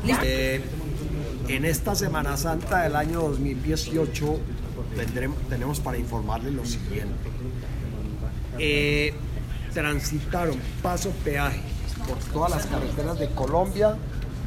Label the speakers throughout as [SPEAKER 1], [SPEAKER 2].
[SPEAKER 1] En esta Semana Santa del año 2018 tenemos para informarles lo siguiente. Transitaron paso peaje por todas las carreteras de Colombia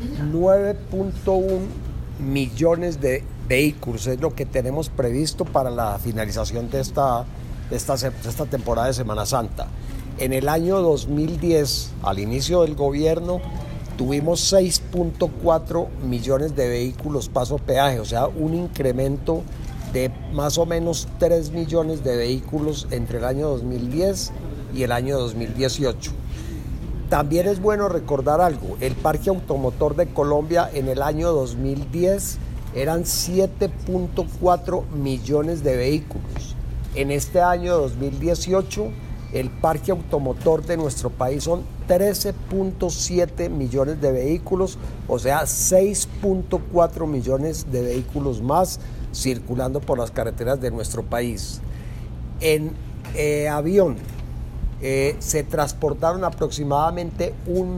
[SPEAKER 1] 9.1 millones de vehículos. Es lo que tenemos previsto para la finalización de esta temporada de Semana Santa. En el año 2010, al inicio del gobierno, tuvimos 6.4 millones de vehículos paso peaje, o sea, un incremento de más o menos 3 millones de vehículos entre el año 2010 y el año 2018. También es bueno recordar algo: el parque automotor de Colombia en el año 2010 eran 7.4 millones de vehículos. En este año 2018, el parque automotor de nuestro país son 13.7 millones de vehículos, o sea, 6.4 millones de vehículos más circulando por las carreteras de nuestro país. En avión se transportaron aproximadamente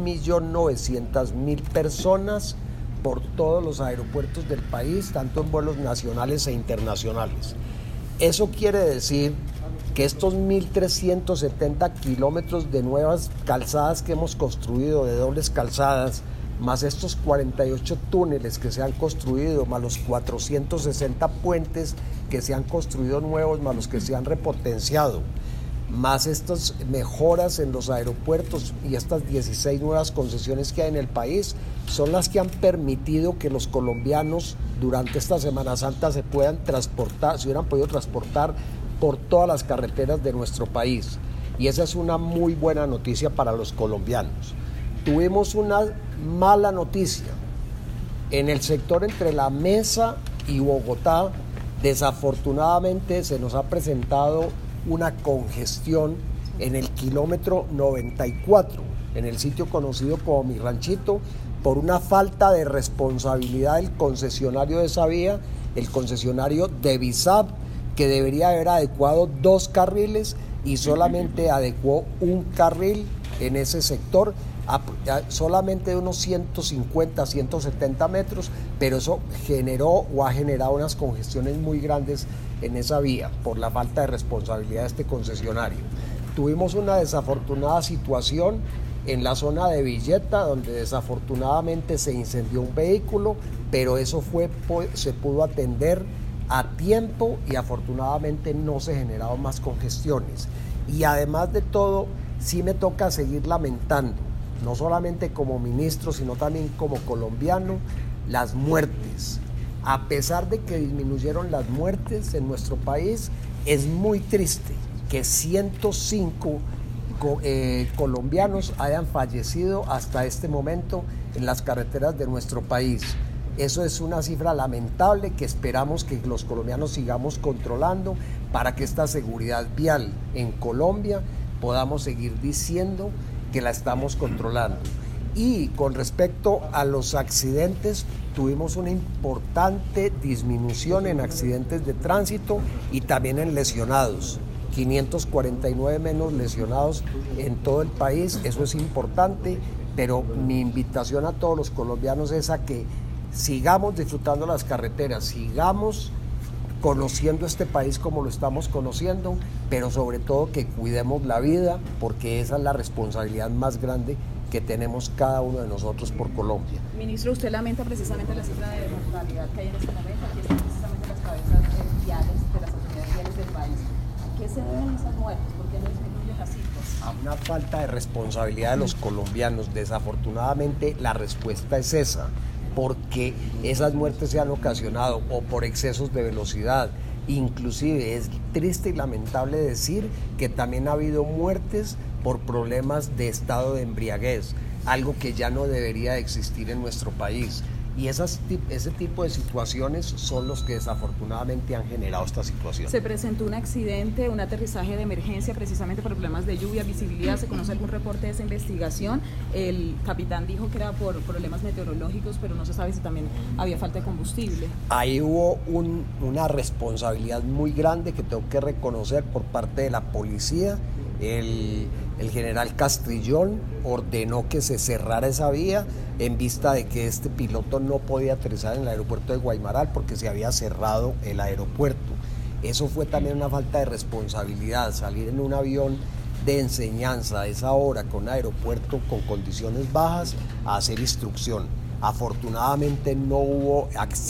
[SPEAKER 1] 1.900.000 personas por todos los aeropuertos del país, tanto en vuelos nacionales e internacionales. Eso quiere decir que estos 1.370 kilómetros de nuevas calzadas que hemos construido, de dobles calzadas, más estos 48 túneles que se han construido, más los 460 puentes que se han construido nuevos, más los que se han repotenciado, más estas mejoras en los aeropuertos y estas 16 nuevas concesiones que hay en el país, son las que han permitido que los colombianos durante esta Semana Santa se hubieran podido transportar por todas las carreteras de nuestro país. Y esa es una muy buena noticia para los colombianos. Tuvimos una mala noticia. En el sector entre La Mesa y Bogotá, desafortunadamente se nos ha presentado una congestión en el kilómetro 94, en el sitio conocido como Mi Ranchito, por una falta de responsabilidad del concesionario de esa vía, el concesionario de Visab, que debería haber adecuado 2 carriles y solamente adecuó un carril en ese sector, solamente de unos 150, 170 metros, pero eso ha generado unas congestiones muy grandes en esa vía por la falta de responsabilidad de este concesionario. Tuvimos una desafortunada situación en la zona de Villeta, donde desafortunadamente se incendió un vehículo, pero eso se pudo atender a tiempo y afortunadamente no se generaron más congestiones. Y además de todo, sí me toca seguir lamentando, no solamente como ministro, sino también como colombiano, las muertes. A pesar de que disminuyeron las muertes en nuestro país, es muy triste que 105 colombianos hayan fallecido hasta este momento en las carreteras de nuestro país. Eso es una cifra lamentable que esperamos que los colombianos sigamos controlando para que esta seguridad vial en Colombia podamos seguir diciendo que la estamos controlando. Y con respecto a los accidentes, tuvimos una importante disminución en accidentes de tránsito y también en lesionados. 549 menos lesionados en todo el país, eso es importante, pero mi invitación a todos los colombianos es a que sigamos disfrutando las carreteras, sigamos conociendo este país como lo estamos conociendo, pero sobre todo que cuidemos la vida, porque esa es la responsabilidad más grande que tenemos cada uno de nosotros por Colombia.
[SPEAKER 2] Ministro, usted lamenta precisamente la cifra de mortalidad que hay en este momento, aquí están precisamente las cabezas viales de las autoridades viales del país. ¿A qué se deben esas muertes? ¿Por qué no disminuyen las cifras?
[SPEAKER 1] A una falta de responsabilidad de los colombianos. Desafortunadamente la respuesta es esa, porque esas muertes se han ocasionado o por excesos de velocidad. Inclusive es triste y lamentable decir que también ha habido muertes por problemas de estado de embriaguez, algo que ya no debería existir en nuestro país. Y ese tipo de situaciones son los que desafortunadamente han generado esta situación.
[SPEAKER 2] Se presentó un accidente, un aterrizaje de emergencia precisamente por problemas de lluvia, visibilidad. ¿Se conoce algún reporte de esa investigación? El capitán dijo que era por problemas meteorológicos, pero no se sabe si también había falta de combustible.
[SPEAKER 1] Ahí hubo una responsabilidad muy grande que tengo que reconocer por parte de la policía El general Castrillón ordenó que se cerrara esa vía en vista de que este piloto no podía aterrizar en el aeropuerto de Guaymaral porque se había cerrado el aeropuerto. Eso fue también una falta de responsabilidad, salir en un avión de enseñanza a esa hora con un aeropuerto con condiciones bajas a hacer instrucción. Afortunadamente no hubo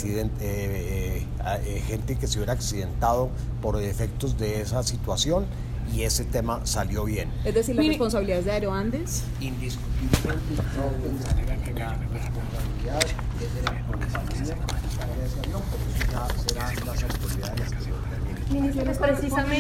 [SPEAKER 1] gente que se hubiera accidentado por efectos de esa situación y ese tema salió bien.
[SPEAKER 2] Es decir, ¿la responsabilidad es de Aeroandes?
[SPEAKER 1] Indiscutiblemente no pensaría que la responsabilidad es de la compañía de ese avión, pero eso ya serán las autoridades que se lo determinen.
[SPEAKER 3] Ministro, precisamente